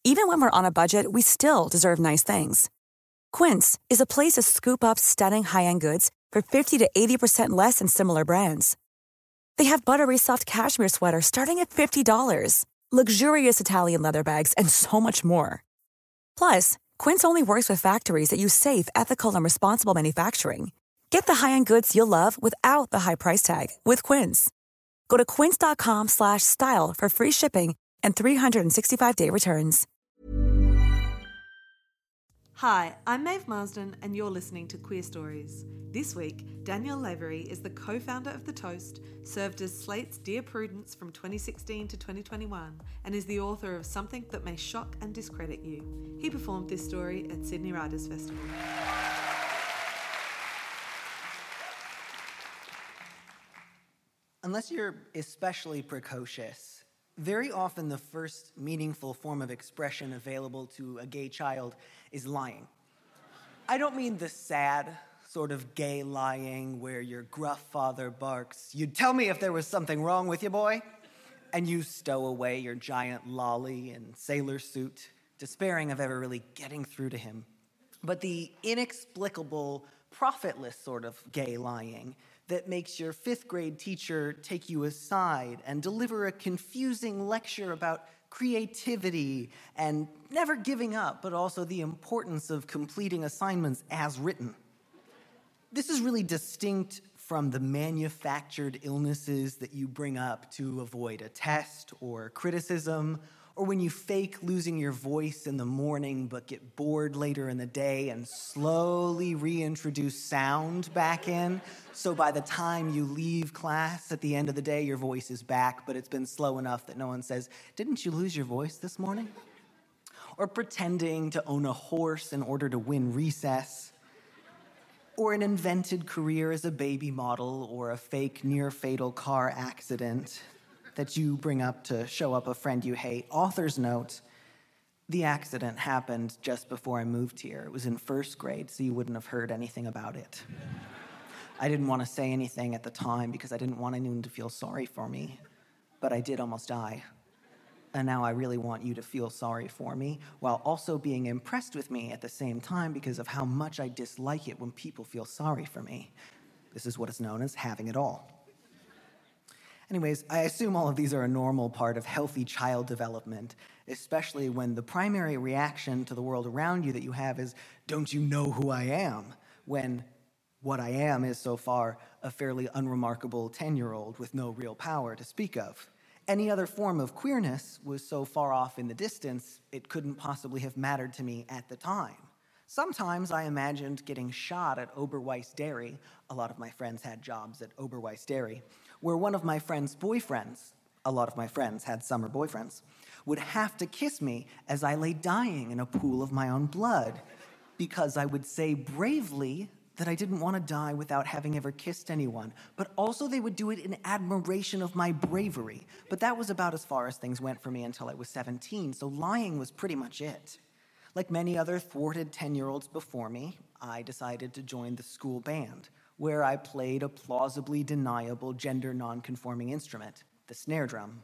Even when we're on a budget, we still deserve nice things. Quince is a place to scoop up stunning high-end goods for 50 to 80% less than similar brands. They have buttery soft cashmere sweaters starting at $50, luxurious Italian leather bags, and so much more. Plus, Quince only works with factories that use safe, ethical, and responsible manufacturing. Get the high-end goods you'll love without the high price tag with Quince. Go to quince.com/style for free shipping and 365-day returns. Hi, I'm Maeve Marsden and you're listening to Queer Stories. This week, Danielle Lavery is the co-founder of The Toast, served as Slate's Dear Prudence from 2016 to 2021, and is the author of Something That May Shock and Discredit You. He performed this story at Sydney Writers' Festival. Unless you're especially precocious, very often the first meaningful form of expression available to a gay child is lying. I don't mean the sad sort of gay lying where your gruff father barks, "You'd tell me if there was something wrong with you, boy," and you stow away your giant lolly and sailor suit, despairing of ever really getting through to him. But the inexplicable, profitless sort of gay lying that makes your 5th grade teacher take you aside and deliver a confusing lecture about creativity and never giving up, but also the importance of completing assignments as written. This is really distinct from the manufactured illnesses that you bring up to avoid a test or criticism, or when you fake losing your voice in the morning but get bored later in the day and slowly reintroduce sound back in, so by the time you leave class at the end of the day, your voice is back, but it's been slow enough that no one says, "Didn't you lose your voice this morning?" Or pretending to own a horse in order to win recess, or an invented career as a baby model or a fake near-fatal car accident that you bring up to show up a friend you hate. Author's note, the accident happened just before I moved here. It was in 1st grade, so you wouldn't have heard anything about it. I didn't want to say anything at the time because I didn't want anyone to feel sorry for me, but I did almost die. And now I really want you to feel sorry for me while also being impressed with me at the same time because of how much I dislike it when people feel sorry for me. This is what is known as having it all. Anyways, I assume all of these are a normal part of healthy child development, especially when the primary reaction to the world around you that you have is, "Don't you know who I am?" When what I am is so far a fairly unremarkable 10-year-old with no real power to speak of. Any other form of queerness was so far off in the distance, it couldn't possibly have mattered to me at the time. Sometimes I imagined getting shot at Oberweis Dairy. A lot of my friends had jobs at Oberweis Dairy, where one of my friend's boyfriends, a lot of my friends had summer boyfriends, would have to kiss me as I lay dying in a pool of my own blood, because I would say bravely that I didn't want to die without having ever kissed anyone, but also they would do it in admiration of my bravery. But that was about as far as things went for me until I was 17, so lying was pretty much it. Like many other thwarted 10-year-olds before me, I decided to join the school band, where I played a plausibly deniable gender non-conforming instrument, the snare drum.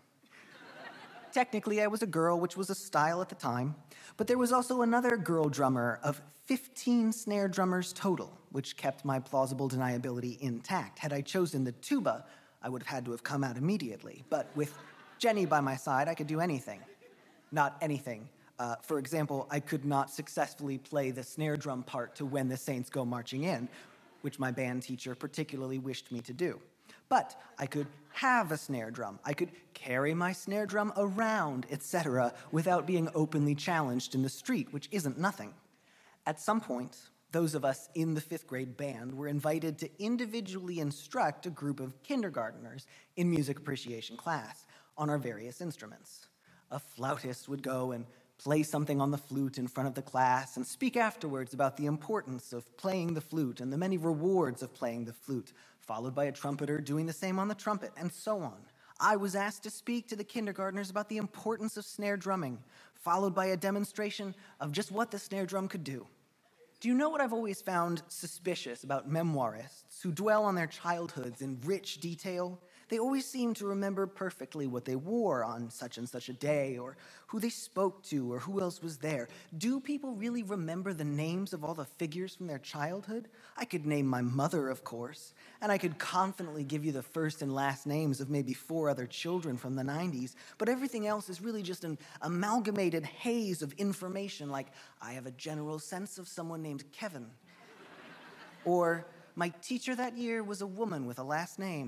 Technically, I was a girl, which was a style at the time, but there was also another girl drummer of 15 snare drummers total, which kept my plausible deniability intact. Had I chosen the tuba, I would have had to have come out immediately, but with Jenny by my side, I could do anything. Not anything. For example, I could not successfully play the snare drum part to When the Saints Go Marching In, which my band teacher particularly wished me to do. But I could have a snare drum. I could carry my snare drum around, etc., without being openly challenged in the street, which isn't nothing. At some point, those of us in the 5th grade band were invited to individually instruct a group of kindergartners in music appreciation class on our various instruments. A flautist would go and play something on the flute in front of the class and speak afterwards about the importance of playing the flute and the many rewards of playing the flute, followed by a trumpeter doing the same on the trumpet, and so on. I was asked to speak to the kindergartners about the importance of snare drumming, followed by a demonstration of just what the snare drum could do. Do you know what I've always found suspicious about memoirists who dwell on their childhoods in rich detail? They always seem to remember perfectly what they wore on such and such a day, or who they spoke to, or who else was there. Do people really remember the names of all the figures from their childhood? I could name my mother, of course, and I could confidently give you the first and last names of maybe 4 other children from the 90s, but everything else is really just an amalgamated haze of information, like I have a general sense of someone named Kevin. Or my teacher that year was a woman with a last name.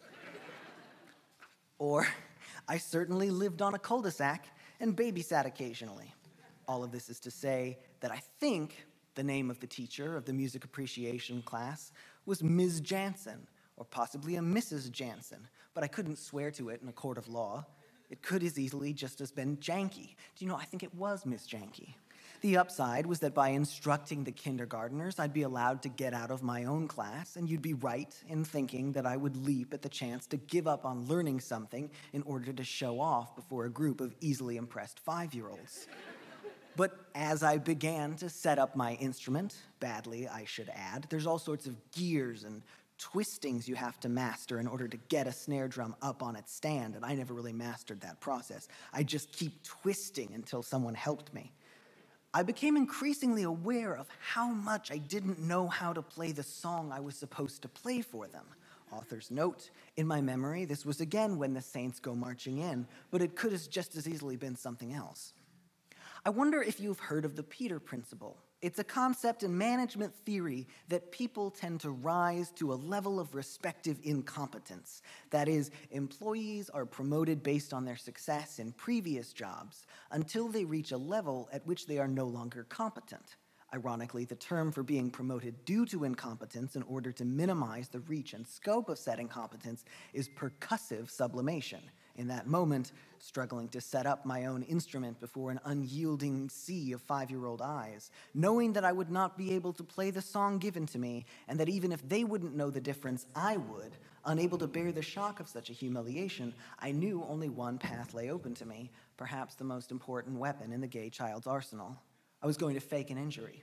Or I certainly lived on a cul-de-sac and babysat occasionally. All of this is to say that I think the name of the teacher of the music appreciation class was Ms. Jansen, or possibly a Mrs. Jansen, but I couldn't swear to it in a court of law. It could as easily just have been Janky. Do you know, I think it was Miss Janky. The upside was that by instructing the kindergartners, I'd be allowed to get out of my own class, and you'd be right in thinking that I would leap at the chance to give up on learning something in order to show off before a group of easily impressed 5-year-olds. But as I began to set up my instrument, badly I should add, there's all sorts of gears and twistings you have to master in order to get a snare drum up on its stand, and I never really mastered that process. I just keep twisting until someone helped me. I became increasingly aware of how much I didn't know how to play the song I was supposed to play for them. Author's note, in my memory, this was again When the Saints Go Marching In, but it could have just as easily been something else. I wonder if you've heard of the Peter Principle. It's a concept in management theory that people tend to rise to a level of respective incompetence. That is, employees are promoted based on their success in previous jobs until they reach a level at which they are no longer competent. Ironically, the term for being promoted due to incompetence in order to minimize the reach and scope of said incompetence is percussive sublimation. In that moment, struggling to set up my own instrument before an unyielding sea of 5-year-old eyes, knowing that I would not be able to play the song given to me, and that even if they wouldn't know the difference, I would, unable to bear the shock of such a humiliation, I knew only one path lay open to me, perhaps the most important weapon in the gay child's arsenal. I was going to fake an injury.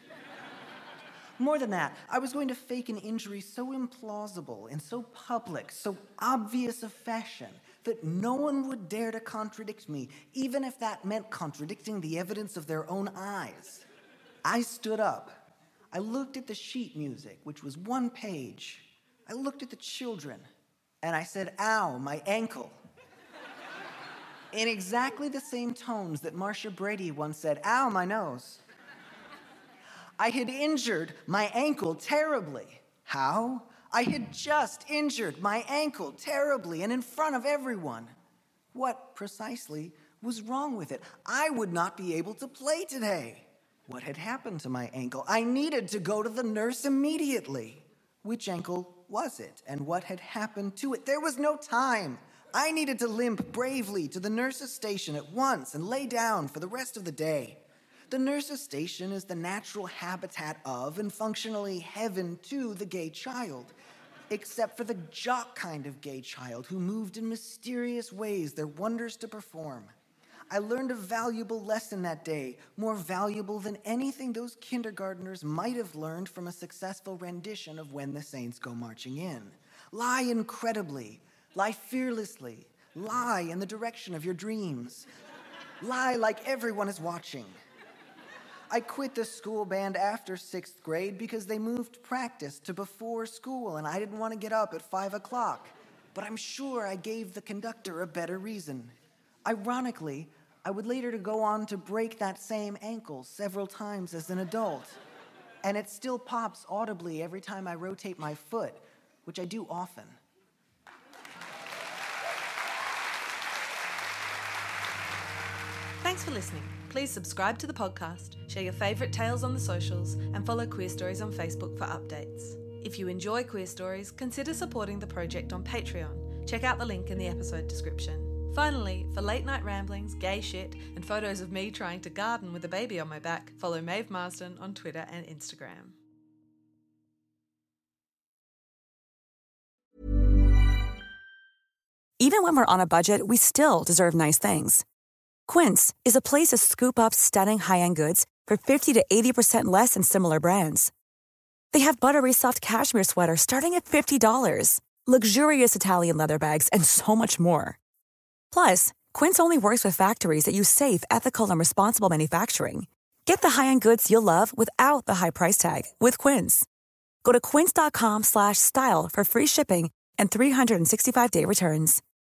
More than that, I was going to fake an injury so implausible and so public, so obvious a fashion, that no one would dare to contradict me, even if that meant contradicting the evidence of their own eyes. I stood up. I looked at the sheet music, which was 1 page. I looked at the children, and I said, "Ow, my ankle." In exactly the same tones that Marcia Brady once said, "Ow, my nose." I had injured my ankle terribly. How? I had just injured my ankle terribly and in front of everyone. What precisely was wrong with it? I would not be able to play today. What had happened to my ankle? I needed to go to the nurse immediately. Which ankle was it, and what had happened to it? There was no time. I needed to limp bravely to the nurse's station at once and lay down for the rest of the day. The nurse's station is the natural habitat of and functionally heaven to the gay child, except for the jock kind of gay child who moved in mysterious ways their wonders to perform. I learned a valuable lesson that day, more valuable than anything those kindergartners might have learned from a successful rendition of When the Saints Go Marching In. Lie incredibly, lie fearlessly, lie in the direction of your dreams, lie like everyone is watching. I quit the school band after 6th grade because they moved practice to before school and I didn't want to get up at 5 o'clock. But I'm sure I gave the conductor a better reason. Ironically, I would later to go on to break that same ankle several times as an adult. And it still pops audibly every time I rotate my foot, which I do often. Thanks for listening. Please subscribe to the podcast, share your favourite tales on the socials, and follow Queer Stories on Facebook for updates. If you enjoy Queer Stories, consider supporting the project on Patreon. Check out the link in the episode description. Finally, for late night ramblings, gay shit, and photos of me trying to garden with a baby on my back, follow Maeve Marsden on Twitter and Instagram. Even when we're on a budget, we still deserve nice things. Quince is a place to scoop up stunning high-end goods for 50 to 80% less than similar brands. They have buttery soft cashmere sweaters starting at $50, luxurious Italian leather bags, and so much more. Plus, Quince only works with factories that use safe, ethical, and responsible manufacturing. Get the high-end goods you'll love without the high price tag with Quince. Go to quince.com/style for free shipping and 365-day returns.